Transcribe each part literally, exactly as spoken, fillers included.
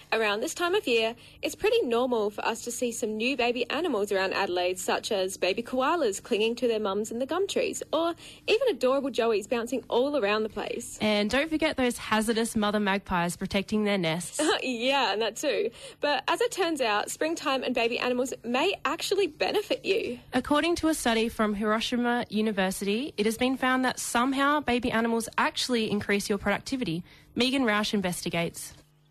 Around this time of year, it's pretty normal for us to see some new baby animals around Adelaide, such as baby koalas clinging to their mums in the gum trees, or even adorable joeys bouncing all around the place. And don't forget those hazardous mother magpies protecting their nests. Yeah, and that too. But as it turns out, springtime and baby animals may actually benefit you. According to a study from Hiroshima University, it has been found that somehow baby animals actually increase your productivity. Megan Rausch investigates.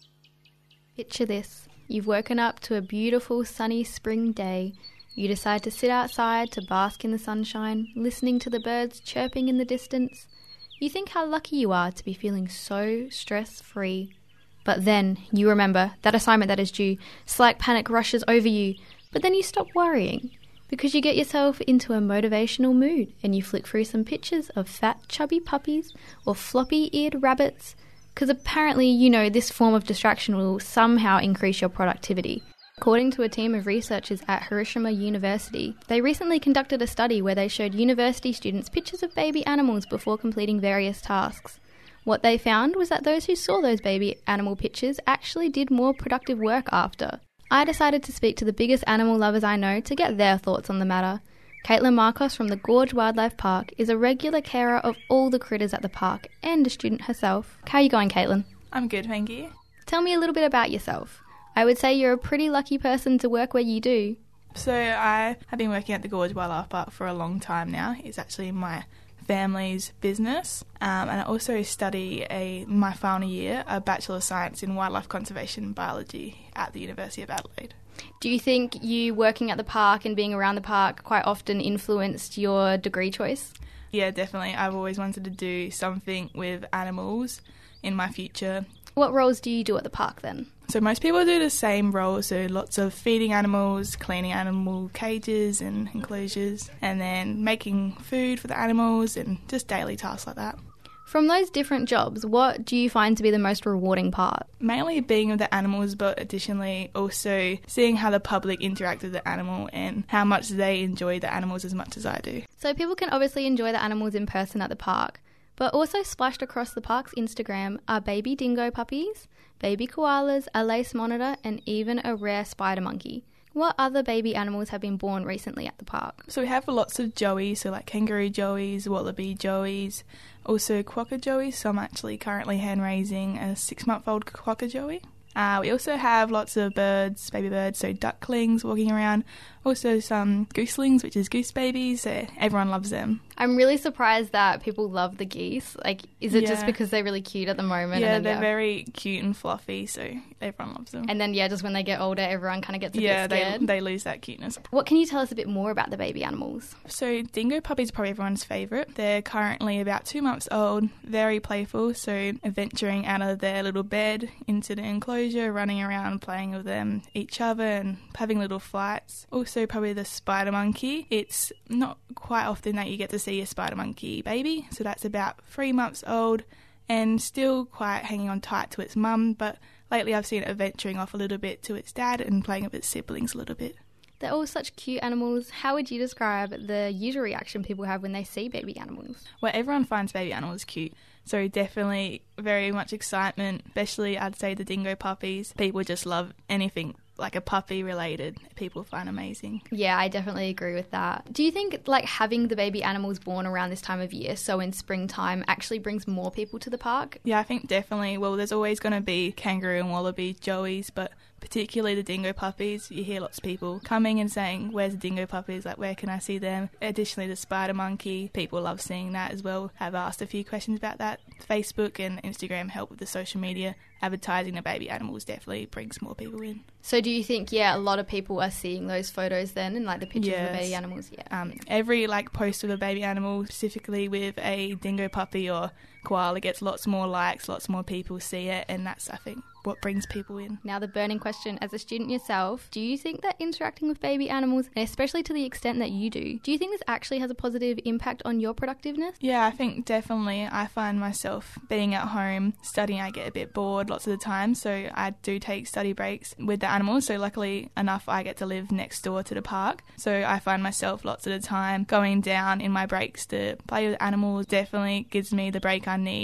Picture this. You've woken up to a beautiful sunny spring day. You decide to sit outside to bask in the sunshine, listening to the birds chirping in the distance. You think how lucky you are to be feeling so stress-free. But then you remember that assignment that is due. Slight panic rushes over you, but then you stop worrying because you get yourself into a motivational mood and you flick through some pictures of fat, chubby puppies or floppy-eared rabbits. Because apparently, you know, this form of distraction will somehow increase your productivity. According to a team of researchers at Hiroshima University, they recently conducted a study where they showed university students pictures of baby animals before completing various tasks. What they found was that those who saw those baby animal pictures actually did more productive work after. I decided to speak to the biggest animal lovers I know to get their thoughts on the matter. Caitlin Marcos from the Gorge Wildlife Park is a regular carer of all the critters at the park and a student herself. How are you going, Caitlin? I'm good, thank you. Tell me a little bit about yourself. I would say you're a pretty lucky person to work where you do. So I have been working at the Gorge Wildlife Park for a long time now. It's actually my family's business. Um, and I also study a my final year, a Bachelor of Science in Wildlife Conservation Biology at the University of Adelaide. Do you think you working at the park and being around the park quite often influenced your degree choice? Yeah, definitely. I've always wanted to do something with animals in my future. What roles do you do at the park then? So most people do the same roles, so lots of feeding animals, cleaning animal cages and enclosures, and then making food for the animals and just daily tasks like that. From those different jobs, what do you find to be the most rewarding part? Mainly being with the animals, but additionally also seeing how the public interact with the animal and how much they enjoy the animals as much as I do. So people can obviously enjoy the animals in person at the park, but also splashed across the park's Instagram are baby dingo puppies, baby koalas, a lace monitor, and even a rare spider monkey. What other baby animals have been born recently at the park? So we have lots of joeys, so like kangaroo joeys, wallaby joeys, also quokka joeys. So I'm actually currently hand raising a six-month-old quokka joey. Uh, we also have lots of birds, baby birds, so ducklings walking around. Also some gooselings, which is goose babies, so everyone loves them. I'm really surprised that people love the geese. Like, is it yeah. just because they're really cute at the moment? Yeah, and then, they're yeah. very cute and fluffy, so everyone loves them. And then, yeah, just when they get older, everyone kind of gets a yeah, bit scared. Yeah, they, they lose that cuteness. What can you tell us a bit more about the baby animals? So dingo puppies are probably everyone's favourite. They're currently about two months old, very playful, so venturing out of their little bed into the enclosure, running around, playing with them, each other, and having little flights. Also probably the spider monkey. It's not quite often that you get to see a spider monkey baby, so that's about three months old and still quite hanging on tight to its mum, but lately I've seen it venturing off a little bit to its dad and playing with its siblings a little bit. They're all such cute animals. How would you describe the usual reaction people have when they see baby animals? Well, everyone finds baby animals cute. So definitely very much excitement, especially I'd say the dingo puppies. People just love anything like a puppy related, people find amazing. Yeah, I definitely agree with that. Do you think like having the baby animals born around this time of year, so in springtime, actually brings more people to the park? Yeah, I think definitely. Well, there's always going to be kangaroo and wallaby joeys, but particularly the dingo puppies, you hear lots of people coming and saying, where's the dingo puppies, like where can I see them? Additionally, the spider monkey, people love seeing that as well. I've asked a few questions about that. Facebook and Instagram help with the social media. Advertising the baby animals definitely brings more people in. So do you think, yeah, a lot of people are seeing those photos then and like the pictures yes. of the baby animals? Yeah. Um, every like post of a baby animal, specifically with a dingo puppy or koala, gets lots more likes, lots more people see it, and that's, I think, what brings people in. Now the burning question, as a student yourself, do you think that interacting with baby animals, and especially to the extent that you do, do you think this actually has a positive impact on your productiveness? Yeah, I think definitely. I find myself being at home studying, I get a bit bored lots of the time, so I do take study breaks with the animals. So luckily enough, I get to live next door to the park, so I find myself lots of the time going down in my breaks to play with animals. Definitely gives me the break I need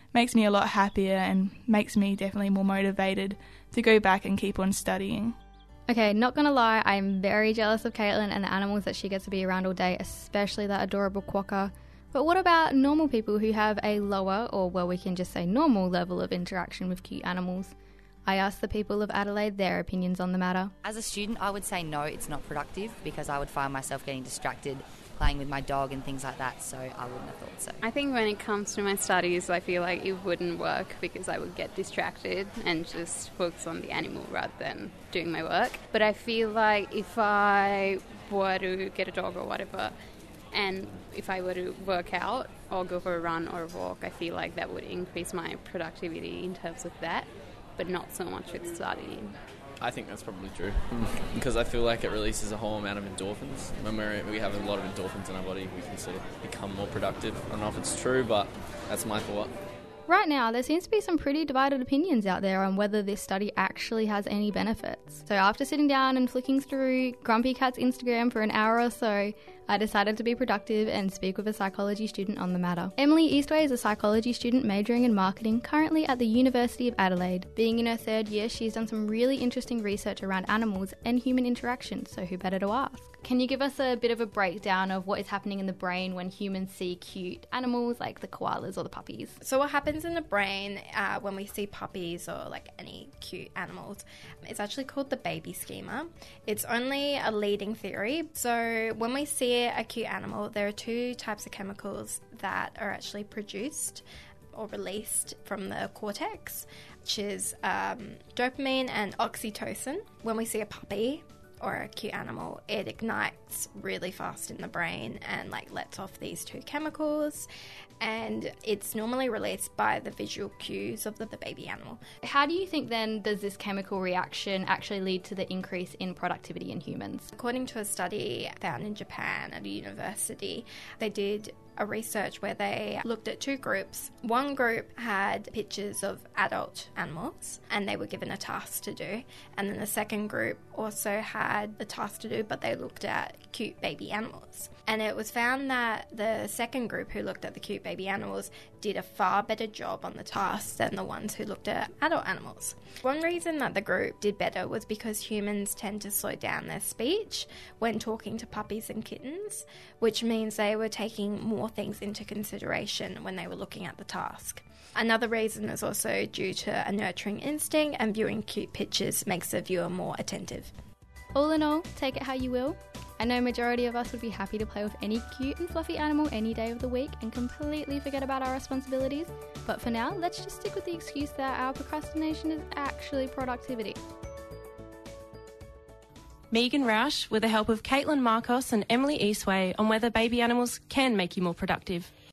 makes me a lot happier and makes me definitely more motivated to go back and keep on studying. Okay, not gonna lie, I'm very jealous of Caitlin and the animals that she gets to be around all day, especially that adorable quokka. But what about normal people who have a lower, or well, we can just say normal level of interaction with cute animals? I asked the people of Adelaide their opinions on the matter. As a student, I would say no, it's not productive, because I would find myself getting distracted playing with my dog and things like that, so I wouldn't have thought so. I think when it comes to my studies, I feel like it wouldn't work because I would get distracted and just focus on the animal rather than doing my work. But I feel like if I were to get a dog or whatever, and if I were to work out or go for a run or a walk, I feel like that would increase my productivity in terms of that, but not so much with studying. I think that's probably true because I feel like it releases a whole amount of endorphins. When we're, we have a lot of endorphins in our body, we can sort of become more productive. I don't know if it's true, but that's my thought. Right now, there seems to be some pretty divided opinions out there on whether this study actually has any benefits. So after sitting down and flicking through Grumpy Cat's Instagram for an hour or so, I decided to be productive and speak with a psychology student on the matter. Emily Eastway is a psychology student majoring in marketing, currently at the University of Adelaide. Being in her third year, she's done some really interesting research around animals and human interaction, so who better to ask? Can you give us a bit of a breakdown of what is happening in the brain when humans see cute animals like the koalas or the puppies? So what happens in the brain uh, when we see puppies or like any cute animals, it's actually called the baby schema. It's only a leading theory. So when we see a cute animal, there are two types of chemicals that are actually produced or released from the cortex, which is um, dopamine and oxytocin. When we see a puppy or a cute animal, it ignites really fast in the brain and like lets off these two chemicals, and it's normally released by the visual cues of the, the baby animal. How do you think then does this chemical reaction actually lead to the increase in productivity in humans? According to a study found in Japan at a university, they did a research where they looked at two groups. One group had pictures of adult animals and they were given a task to do, and then the second group also had a task to do, but they looked at cute baby animals. And it was found that the second group who looked at the cute baby animals did a far better job on the task than the ones who looked at adult animals. One reason that the group did better was because humans tend to slow down their speech when talking to puppies and kittens, which means they were taking more things into consideration when they were looking at the task. Another reason is also due to a nurturing instinct, and viewing cute pictures makes the viewer more attentive. All in all, take it how you will. I know majority of us would be happy to play with any cute and fluffy animal any day of the week and completely forget about our responsibilities, but for now, let's just stick with the excuse that our procrastination is actually productivity. Megan Roush with the help of Caitlin Marcos and Emily Eastway on whether baby animals can make you more productive.